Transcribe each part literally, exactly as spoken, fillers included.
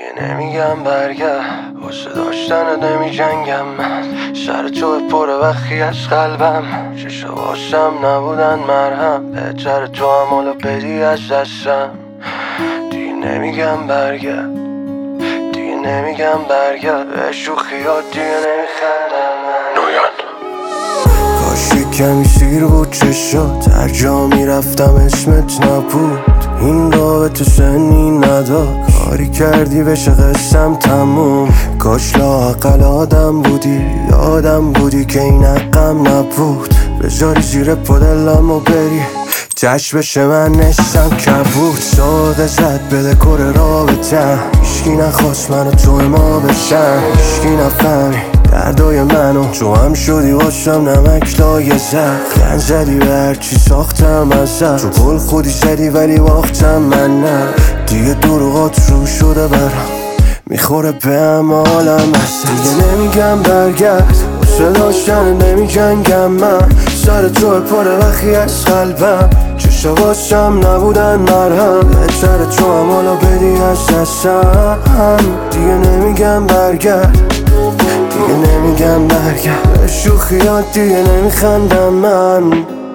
دیگه نمیگم برگرد، واسه داشتنت نمی جنگم من. سر تو پره وقتی از قلبم، چشواشم نبودن مرهم. بهتر تو هم حالا بدی از دستم. دیگه نمیگم برگرد، دیگه نمیگم برگرد، به شوخیات دیگه نمیخندم من. نویان کاش کمی سیر بود چشات، هر جا میرفتم اسمت نبود. این رابطه سنی ندار، کاری کردی بشه قسم تموم. کاش لااقل آدم بودی، آدم بودی که این حقم نبود. بذاری زیر پدلم و بری، تش بشه من نشتم کبود. ساده زد به دکور رابطم، هیشکی نخواست منو تو ما بشم. هیشکی نفهمی دردای منو، تو هم شدی واسم نمک لایه زد. خند زدی به هرچی ساختم ازم، تو گل خودی زدی ولی باختم من نه. دیگه دروغات رو شده برام، میخوره به هم حالم هست. دیگه نمیگم برگرد، واسه داشتن نمی جنگم من. سر تو پره وقتی از قلبم، چشواشم نبودن مرهم. بهتر تو هم حالا بدی از دستم. دیگه نمیگم برگرد، دیگه نمیگم برگرد، به شوخیات دیگه نمیخندم من.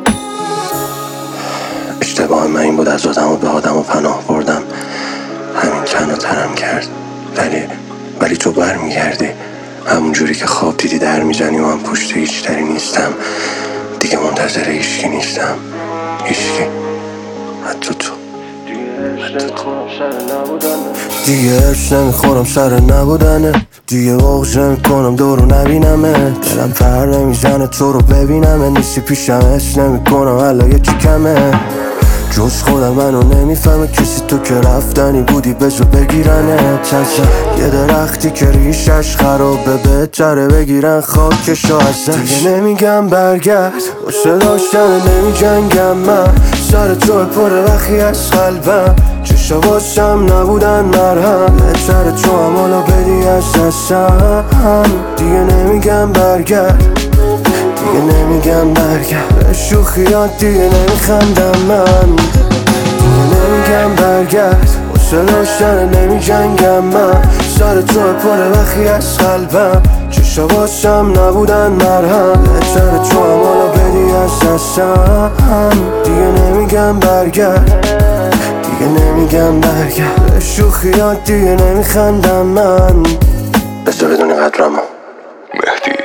اشتباه من این بود از آدم و به آدم و پناه بردم، همین تن و تنم کرد. ولی ولی تو بر میگردی، همون جوری که خواب دیدی در میزنی و من پشت هیچ تری نیستم. دیگه منتظر هیچکی نیستم، هیچکی، حتی تو. دیگه هرش نمیخورم سر نبودنه، دیگه واقعش نمیکنم دورو نبینمه. دلم پر نمیزنه تو رو ببینمه، نیستی پیشم حس نمیکنم حالا یکی کمه. جز خودم منو نمیفهمه کسی، تو که رفتنی بودی بزو بگیرنه. تازه یه درختی که ریشش خرابه، بهتره بگیرن خاکشو ازش. دیگه نمیگم برگرد، واسه داشتن نمی جنگم من. سر تو پره وقتی از قلبم، چشواشم نبودن مرهم. بهتر تو هم حالا بدی از دستم. دیگه نمیگم برگرد، دیگه نمیگم برگرد، به شوخیات دیگه نمیخندم من. دیگه نمیگم برگرد، واسه داشتن نمی جنگم من. سر تو پره وقتی از قلبم، چشواشم نبودن مرهم. بهتر تو هم حالا بدی از دستم. دیگه نمیگم برگرد، دیگه نمیگم برگرد، به شوخیات دیگه نمیخندم من. بذار بدونی قدرمو مهدی.